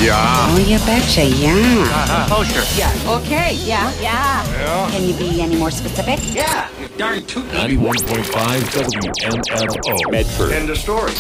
Yeah. Oh, you betcha, yeah. Oh, sure. Yeah. Okay. Yeah. Yeah. Can you be any more specific? Yeah. You darn tootin'. 91.5 WMFO. Medford. End of story.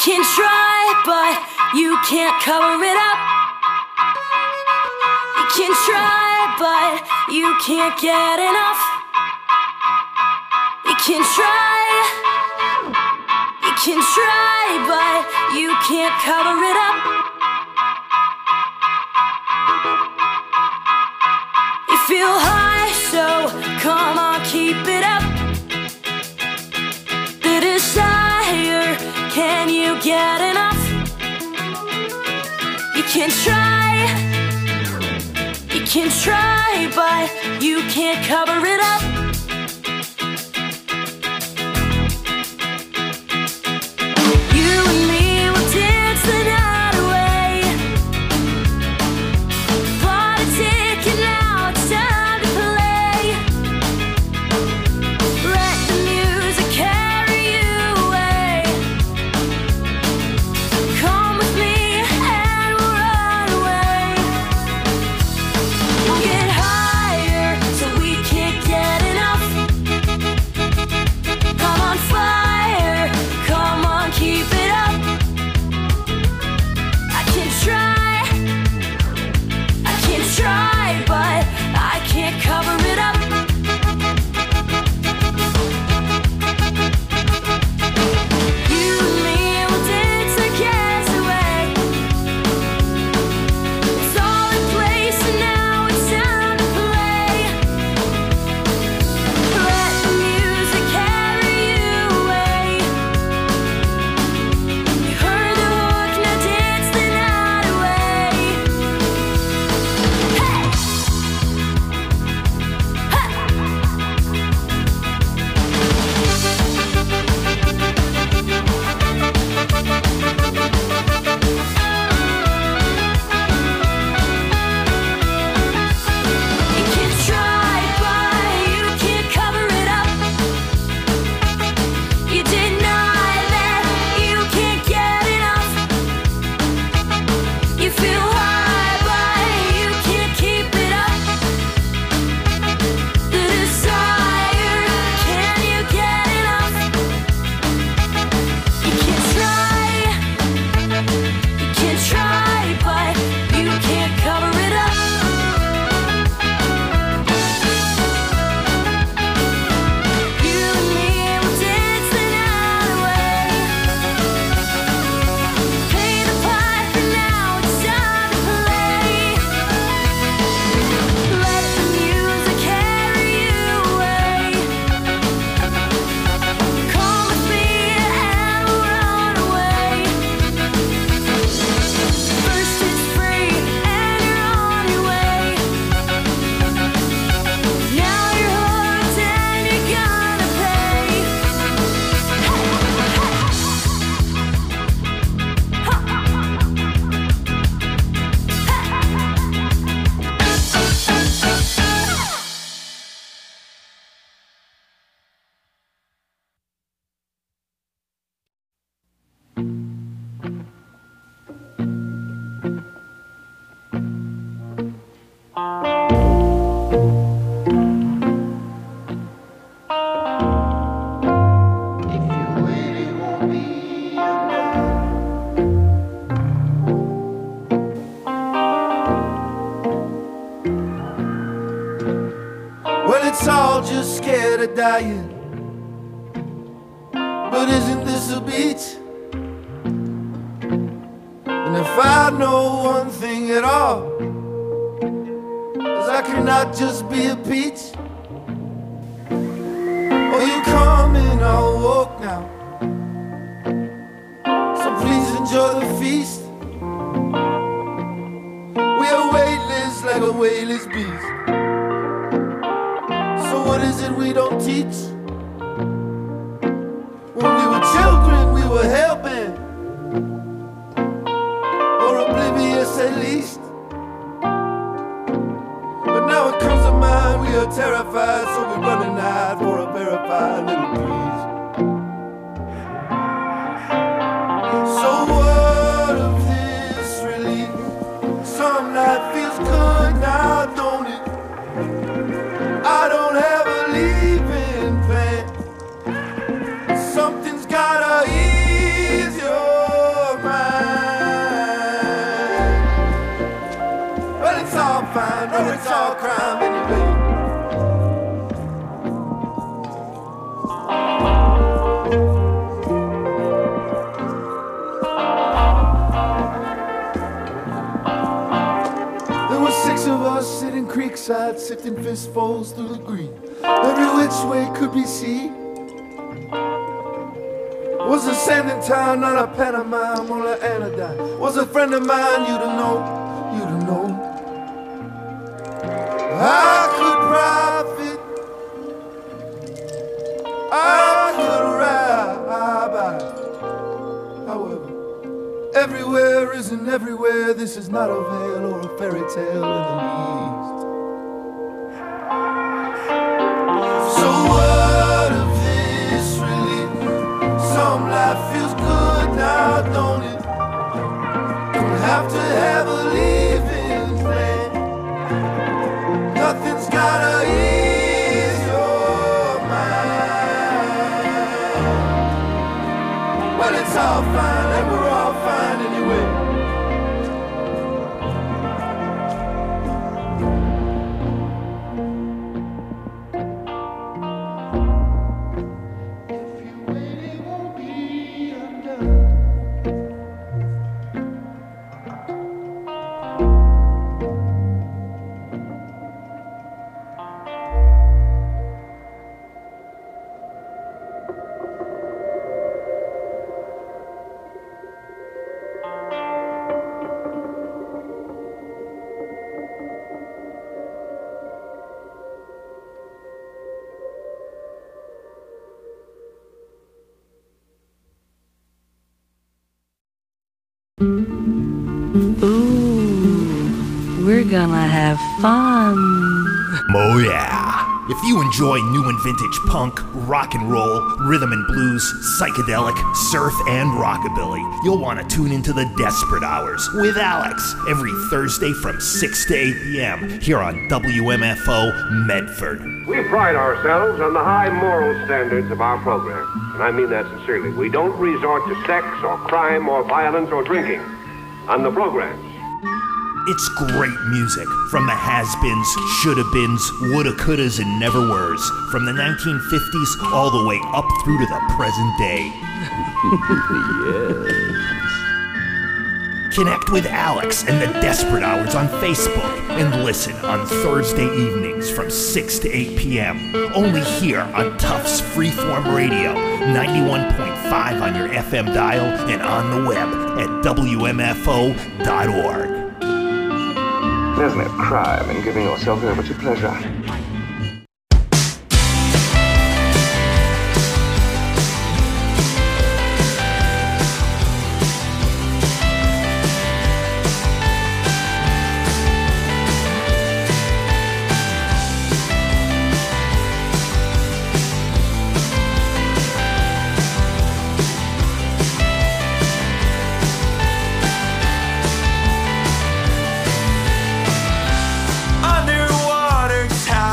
can try, but you can't cover it up. You can try, but you can't get enough. You can try, but you can't cover it up. You feel high, so come on, keep it up. The desire, can you get enough? You can try, but you can't cover it up. You and me will dance the night away. Bought a ticket, now it's time to play. Let the music carry you away. Come with me and we'll run away. We'll get higher so we can't get enough. Come on, fire, come on, keep it up. I can try, but I can't cover it up. You and me will dance the cares away. It's all in place and now it's time to play. Let the music carry you away. You heard the hook, now dance the night away. Hey! Ha! You can try, but you can't cover it up. You deny that you can't get enough. You feel high, but you can't keep it up. The desire, can you get enough? You can try, but you can't cover it up. You and me will dance the night away. Pay the piper, now it's time to play. Let the music carry you away. Come with me and we'll run away. First it's free and you're on your way. Now you're hooked and you're gonna pay. Well, it's all just scared of dying. But isn't this a beach? And if I know one thing at all, is I cannot just be a peach. Oh, you come and I'll walk now. So please enjoy the feast. We are weightless like a weightless beast. So what is it we don't teach? When we were children, we were hell-bent, or oblivious at least. But now it comes to mind, we are terrified, so we're running out for a verified little breeze. So what of this relief? Some night feels good, now don't it? I don't have a leaving plan. creekside, sifting fistfuls through the green. Every which way could be seen. Was a sanding town, not a pantomime or an anodyne. Was a friend of mine, you'd have known, you'd have known. I could profit, I could ride. However, everywhere isn't everywhere. This is not a veil or a fairy tale in the least. So what of this really? Some life feels good now, don't it? Don't have to have a leaving plan. Nothing's gotta ease your mind. Well, it's all fine and we're all fine anyway. Ooh, we're gonna have fun. Oh yeah! If you enjoy new and vintage punk, rock and roll, rhythm and blues, psychedelic, surf, and rockabilly, you'll want to tune into the Desperate Hours with Alex every Thursday from 6 to 8 p.m. here on WMFO Medford. We pride ourselves on the high moral standards of our program, and I mean that sincerely. We don't resort to sex or crime or violence or drinking on the programs. It's great music from the has-beens, shoulda-beens, woulda, couldas, and never-weres, from the 1950s all the way up through to the present day. Yes. Connect with Alex and the Desperate Hours on Facebook and listen on Thursday evenings from 6 to 8 p.m. Only here on Tufts Freeform Radio, 91.5 on your FM dial and on the web at WMFO.org. There's no crime in giving yourself over to pleasure. Underwater tower.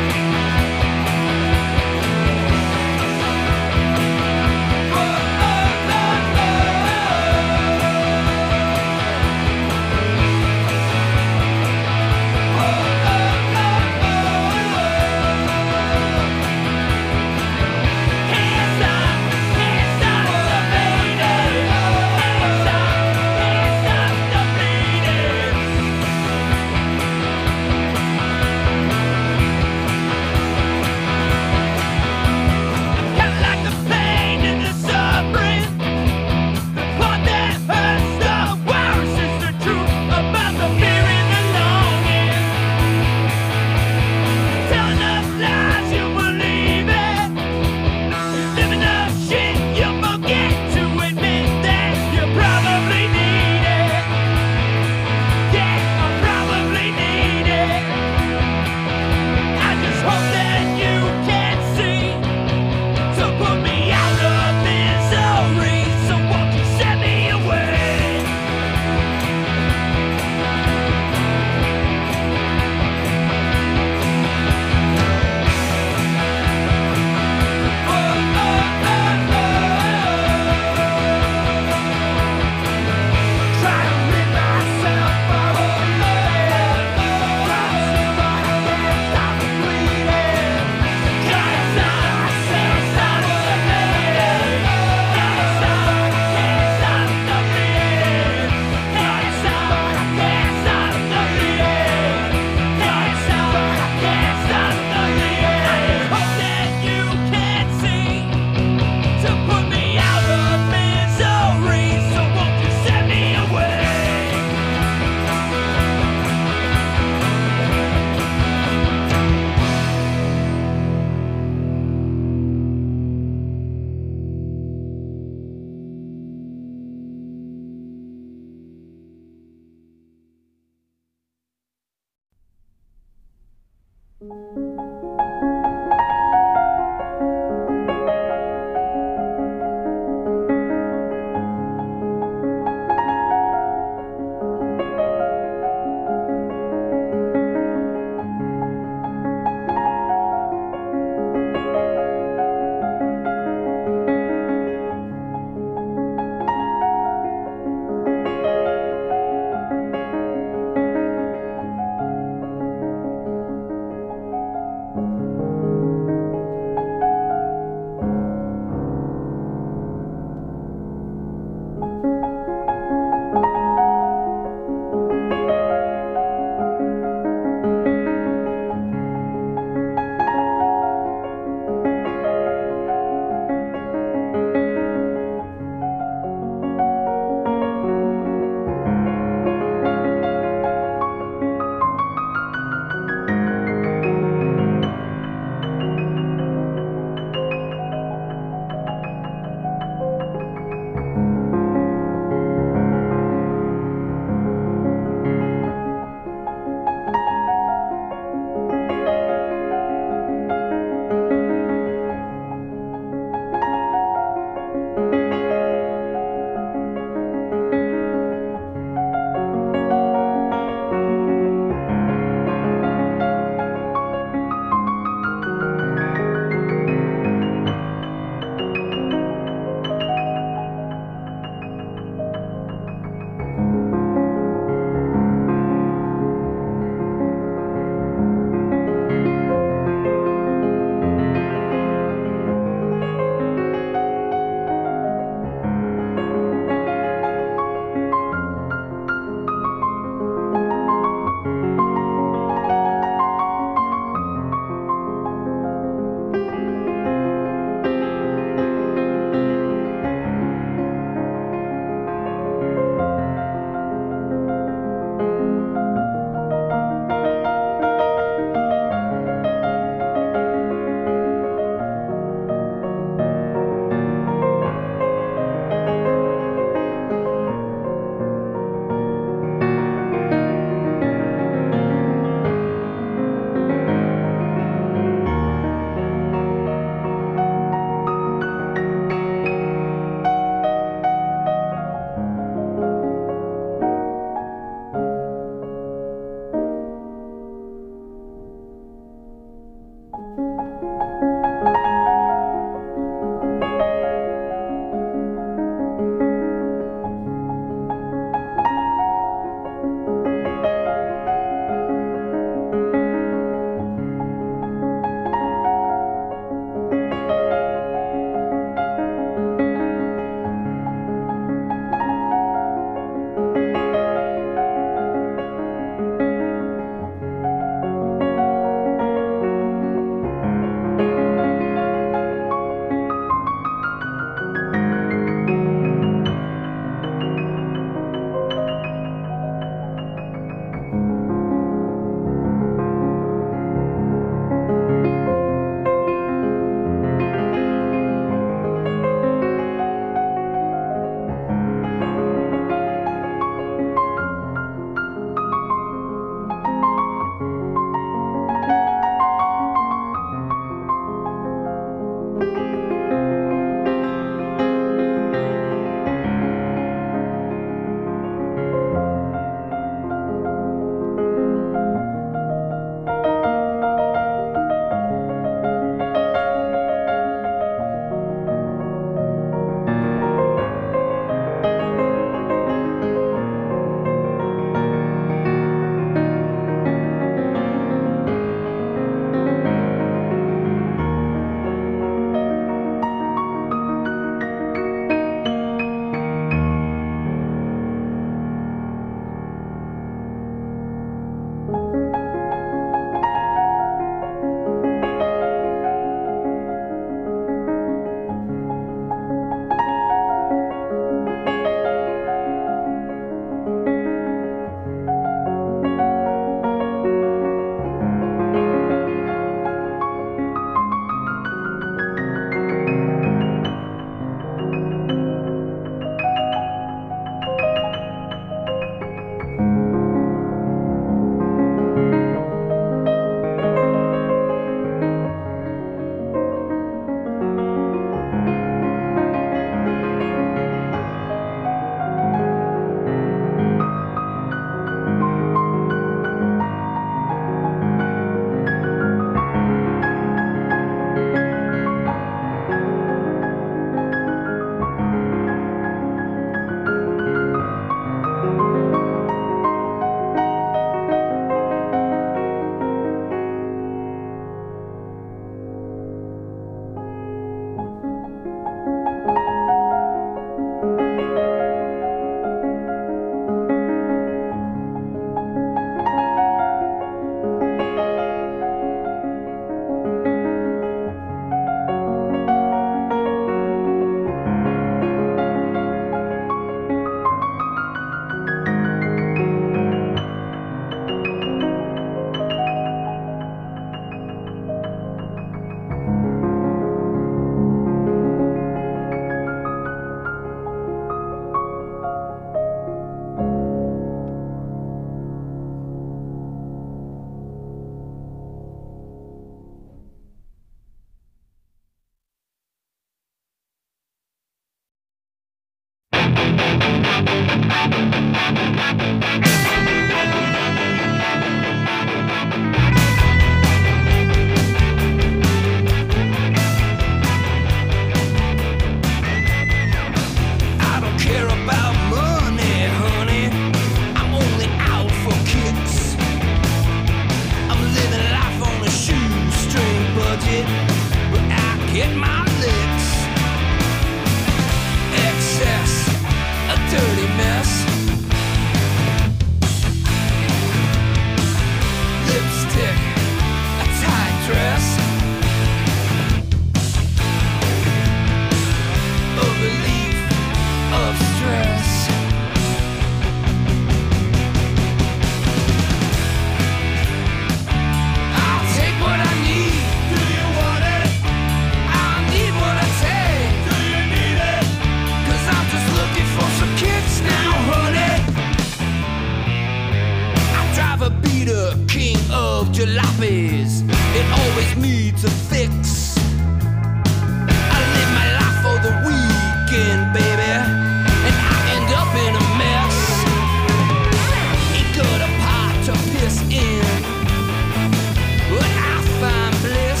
needs a fix. I live my life for the weekend, baby, and I end up in a mess. Ain't got a pot to piss in, but I find bliss.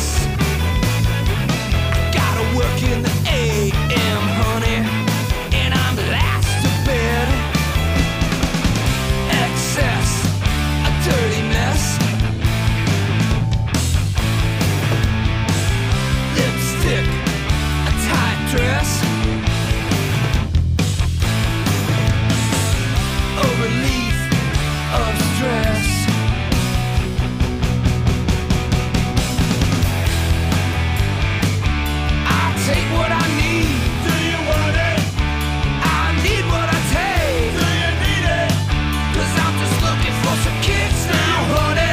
I gotta work in the AM, honey, and I'm last to bed. Excess, a dirty mess. Lipstick, a tight dress. A relief of stress. I take what I need. Do you want it? I need what I take. Do you need it? 'Cause I'm just looking for some kicks now, honey.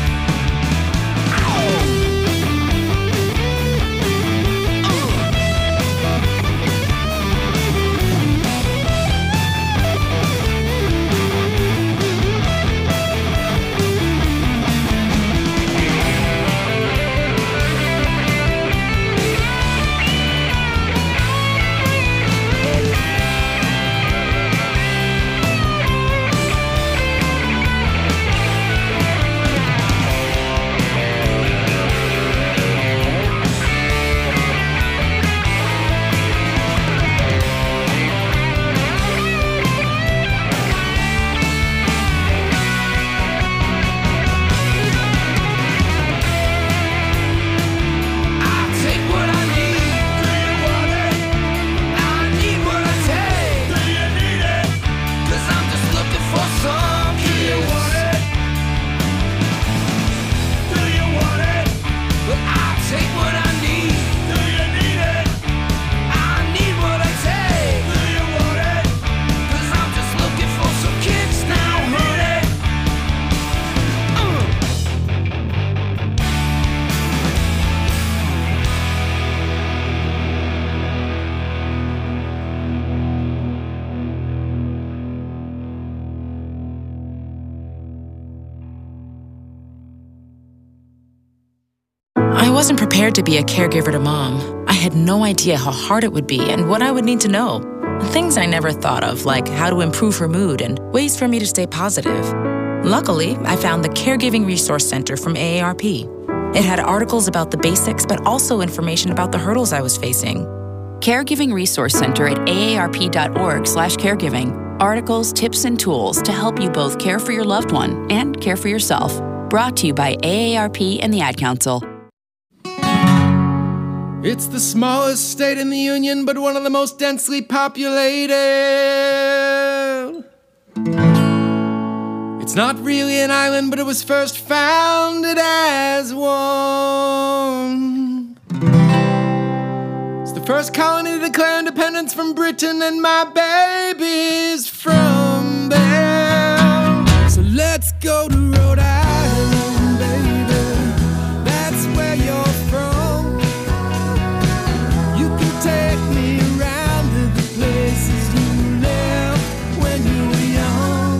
I wasn't prepared to be a caregiver to Mom. I had no idea how hard it would be and what I would need to know. Things I never thought of, like how to improve her mood and ways for me to stay positive. Luckily, I found the Caregiving Resource Center from AARP. It had articles about the basics, but also information about the hurdles I was facing. Caregiving Resource Center at aarp.org/caregiving. Articles, tips, and tools to help you both care for your loved one and care for yourself. Brought to you by AARP and the Ad Council. It's the smallest state in the Union, but one of the most densely populated. It's not really an island, but it was first founded as one. It's the first colony to declare independence from Britain, and my baby's from there. So let's go to Rhode Island, baby. That's where you're from. Take me around to the places you left when you were young.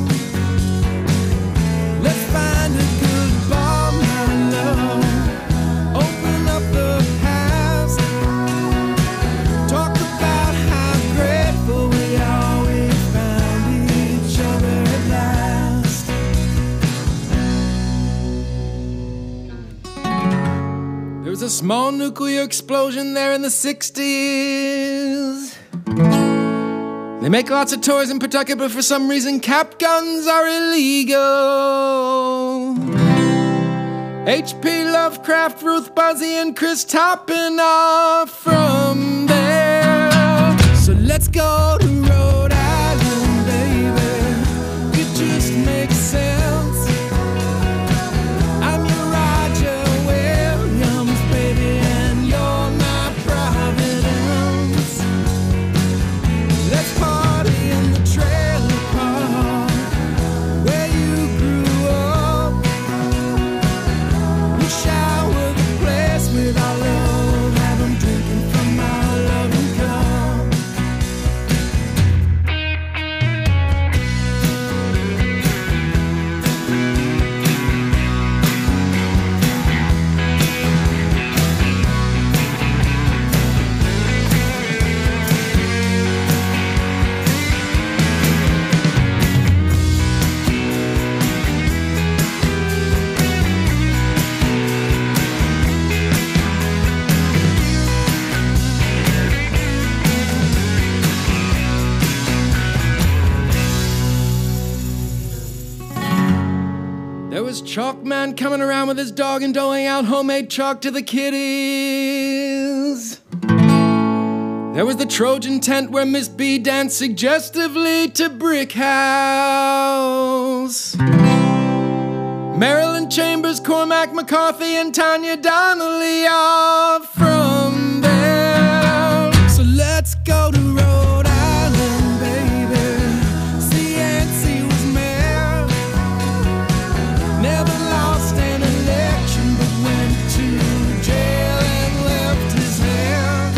Let's find a good bar, my love. Open up the past. Talk about how grateful we are we found each other at last. There was a small nuclear explosion there in the 60s. They make lots of toys in Pawtucket, but for some reason cap guns are illegal. H.P. Lovecraft, Ruth Buzzy, and Chris Toppin are from there. So let's go to Rhode Island, baby. It just makes sense. I'm your Roger Williams, baby, and you're my Providence. Let's party in the trailer park where you grew up. We shower the place with our love, have 'em drinking from our loving cup. There was Chalkman coming around with his dog and doling out homemade chalk to the kiddies. There was the Trojan tent where Miss B danced suggestively to Brick House. Marilyn Chambers, Cormac McCarthy, and Tanya Donnelly are from there. So let's go to Rhode Island, baby. See, Nancy was mayor. Never lost an election, but went to jail and left his hair.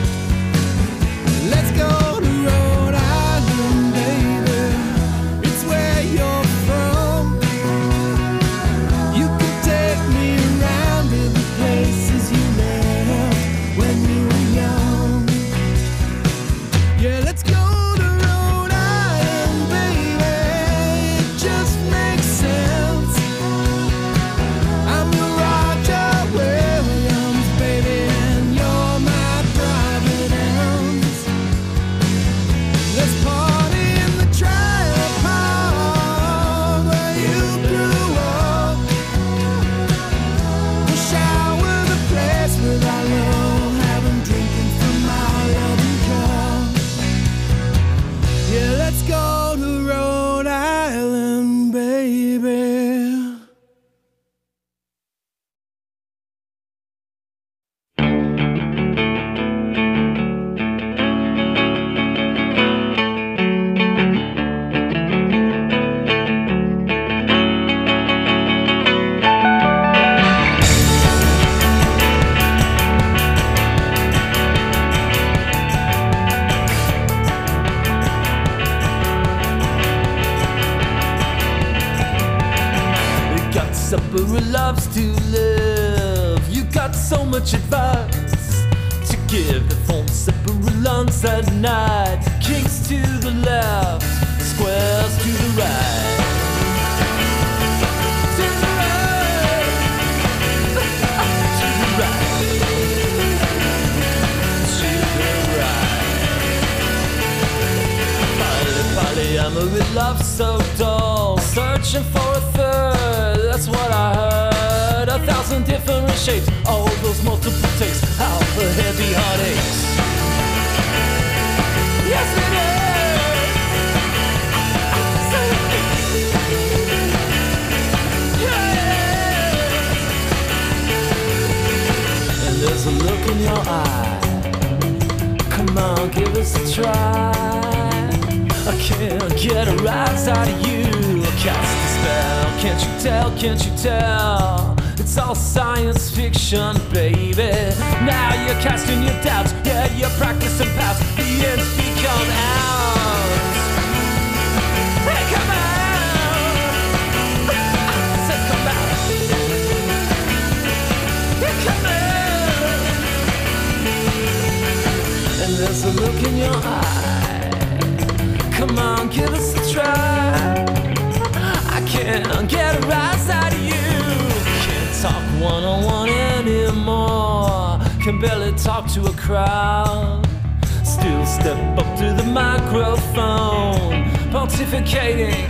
Let's go to Rhode Island, baby. It's where you're from. You can take me around to the places you left when you were young. Yeah, let's go to Rhode Island, baby. It just makes sense. I'm your Roger Williams, baby, and you're my Providence. Let's party in the trailer park where you grew up. We'll shower the place with our love, have 'em drinking from our loving cup. Yeah, let's go to Rhode Island, baby. You got supper who loves to live. You got so much advice to give. The phone supper lunch at night. Kings to the left, squares to the right. To the right. To the right. To the right. Party, party, I'm with love so dull. Searching for a third, that's what I heard. 1,000 different shapes, all those multiple takes, how the heavy heartaches. Yes, it is. Yeah. And there's a look in your eye. Come on, give us a try. I can't get a rise out of you. Cast a spell, can't you tell, can't you tell? It's all science fiction, baby. Now you're casting your doubts, yeah, you're practicing past. The ends become out. Hey, come out. I said come out. Hey, come out. And there's a look in your eye. Come on, give us a try. I can't get a rise out of you. Can't talk one-on-one anymore. Can barely talk to a crowd. Still step up to the microphone, pontificating.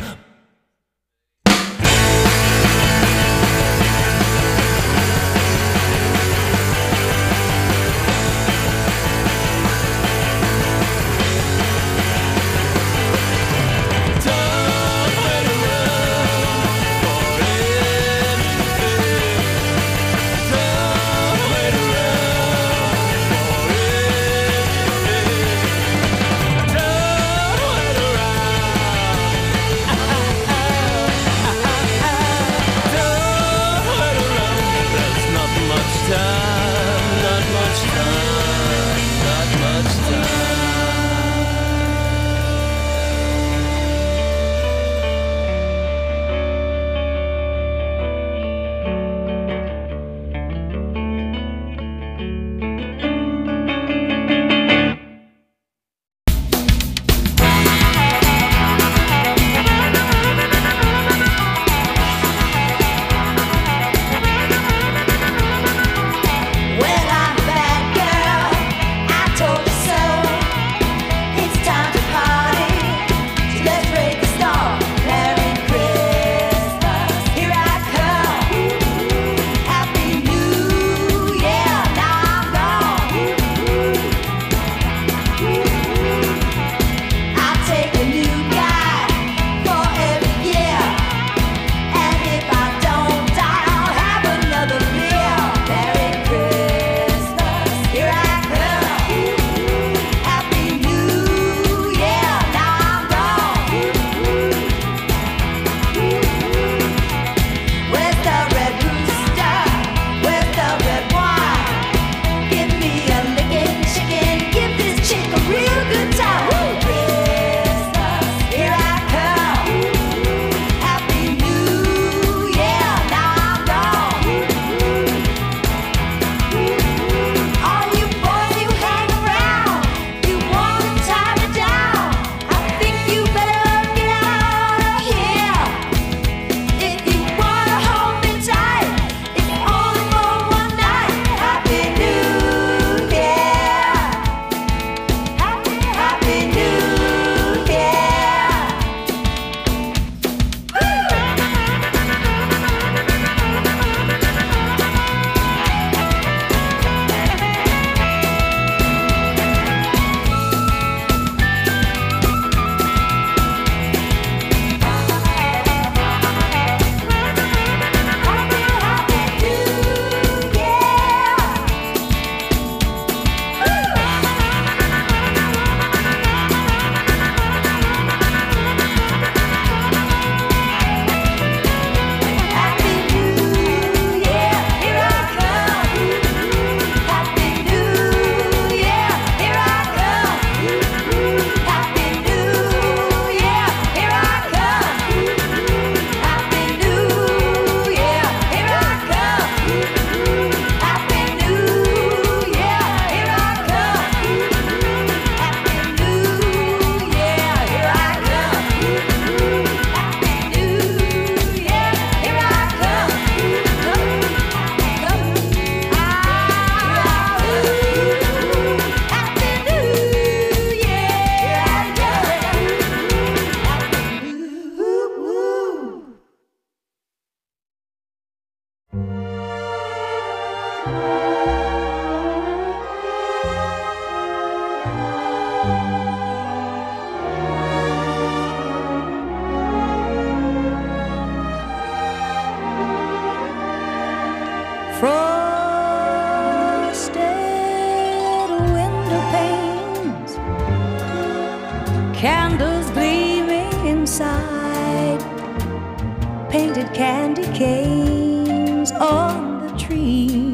painted candy canes on the tree.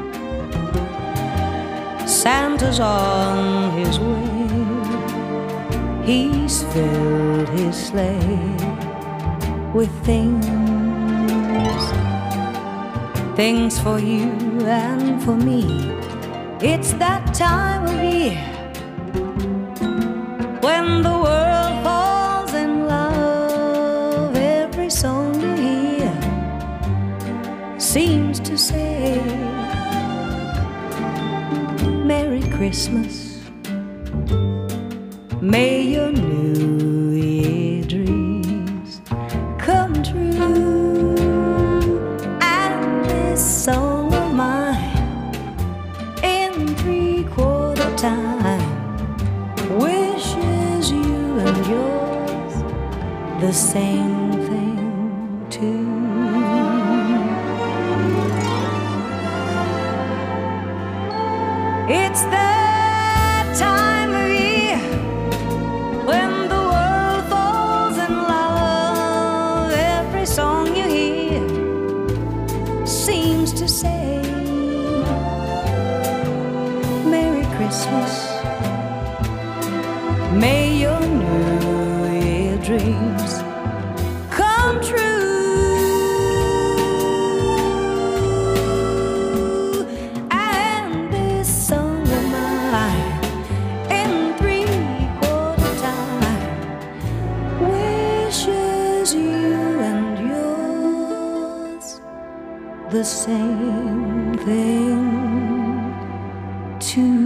Santa's on his way. He's filled his sleigh with things for you and for me. It's that time of year when the world falls in love. Every song you hear seems to say Merry Christmas. May your New Year dreams come true. And this song of mine in 3/4 time wishes you and yours the same thing too. It's that time of year when the world falls in love. Every song you hear seems to say Merry Christmas. May your New Year dreams come true. And this song of mine in 3/4 time wishes you and yours the same thing too.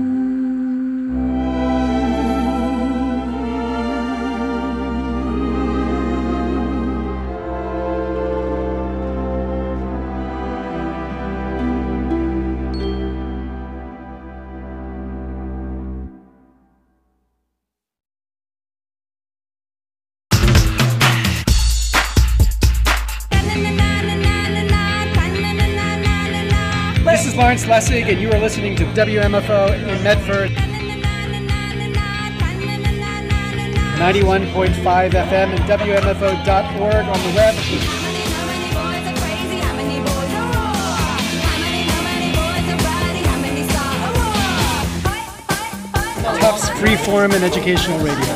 This is Lawrence Lessig, and you are listening to WMFO in Medford. 91.5 FM and WMFO.org on the web. Tufts Freeform and Educational Radio.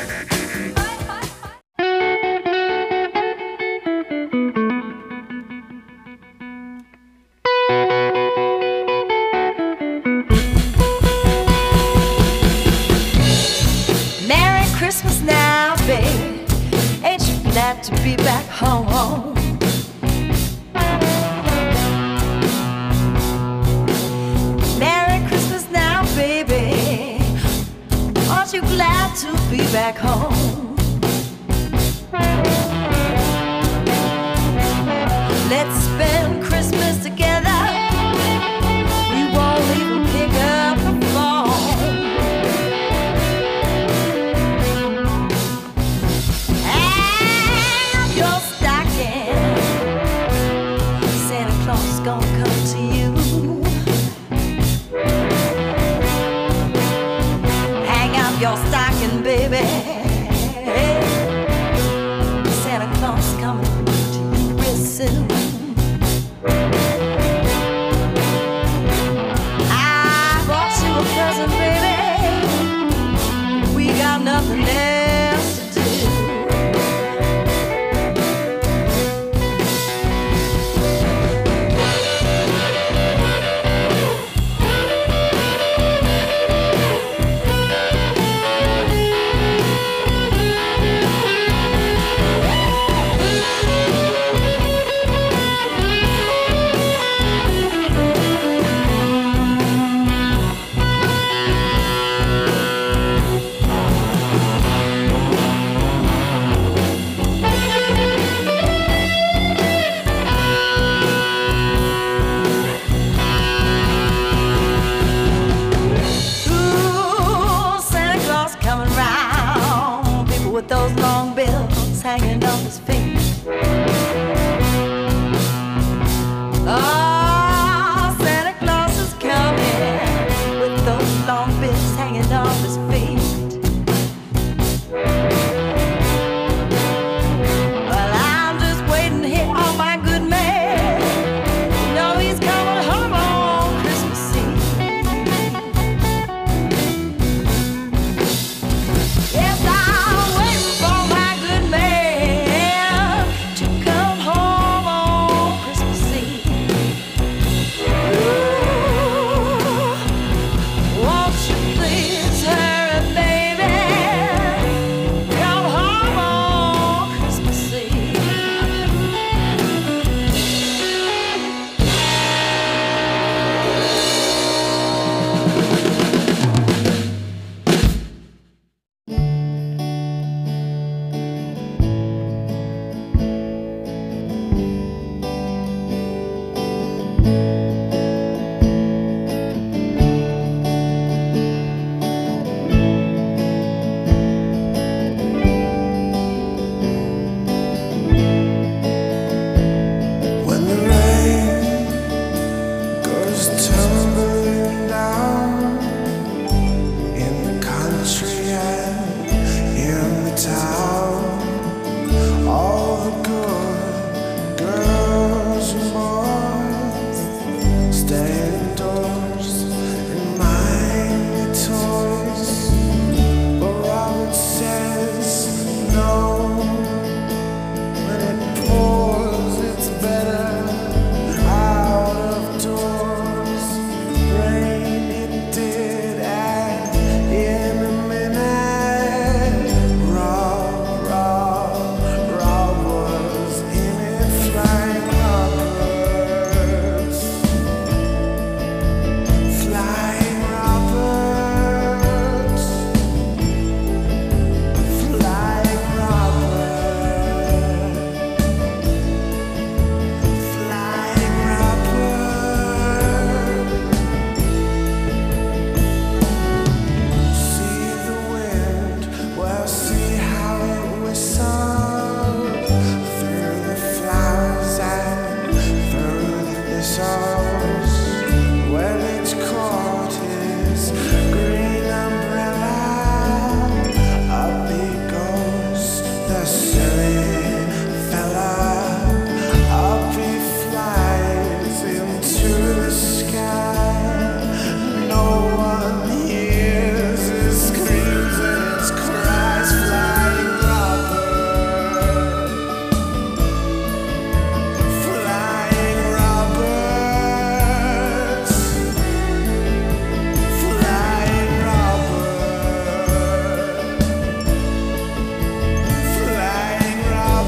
Merry Christmas now, baby. Ain't you glad to be back home? Merry Christmas now, baby. Aren't you glad to be back home? Let's spend Christmas together. We won't even pick up the phone. Hang up your stocking. Santa Claus is gonna come to you. Hang up your stocking, baby. Santa Claus is coming to you real soon. I bought you a present, baby. We got nothing else to do. Ooh, Santa Claus coming round. People with those long bills hanging off his feet. Oh, Santa Claus is coming with those long bills hanging off his feet. Well, I'm just waiting. all the good girls and boys stay indoors and mind the toys. But Robert says no. When it pours, it's better out of doors. Rain it did at in a minute. Rob was in it, flying Roberts. Flying Roberts. Flying Robert. Flying Robert. See the wind, well, see how it whistles through the flowers and through the thistles. Well, each court is green umbrella. Up he goes, the silly fella. Up he flies into the sky. No one hears his screams and his cries. Flying Robert. Flying Roberts. Flying Robert. Flying Robert.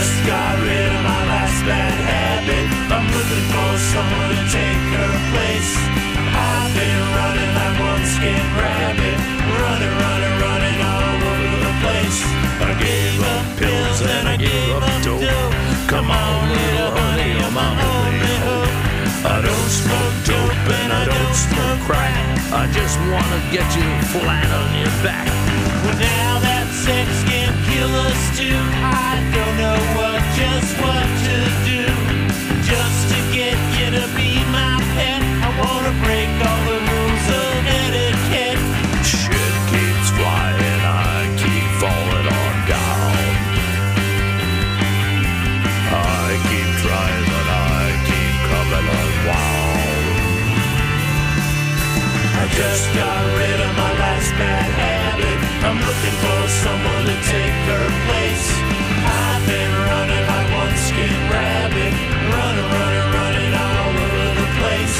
just got rid of my last bad habit. I'm looking for someone to take her place. I've been running like one skin rabbit, running all over the place. I gave up pills and I gave up dope. Come on, little honey, I'm on the way home. I don't smoke dope and I don't smoke crack. I just wanna get you flat on your back. Well, now that sex can kill us too, I don't know just what to do. Just to get you to be my pet, I wanna break all the rules of etiquette. Shit keeps flying, I keep falling on down. I keep trying, but I keep coming unwound. I just got rid of my last bad habit. I'm looking for someone to take her place. I've been running like one skin rabbit, running all over the place.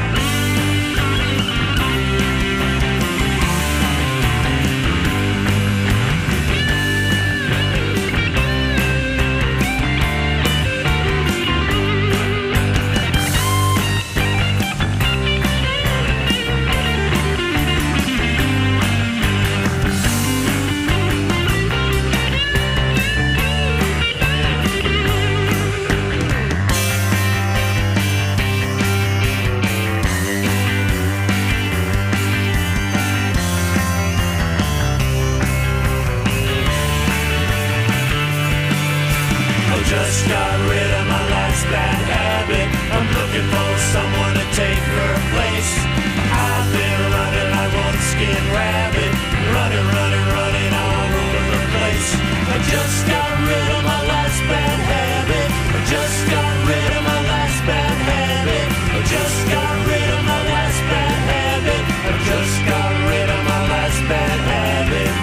Just got rid of my last bad habit. I'm looking for someone to take her place. I've been running like one skin rabbit, running all over the place. I just got rid of my last bad habit. I just got rid of my last bad habit. I just got rid of my last bad habit. I just got rid of my last bad habit.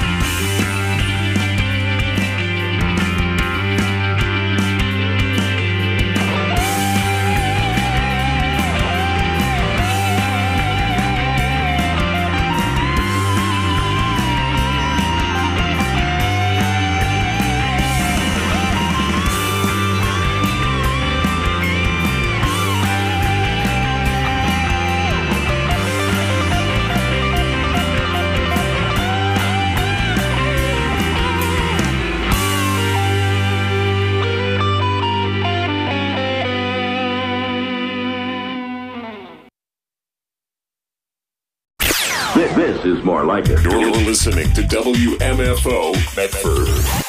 This is more like it. You're listening to WMFO Medford.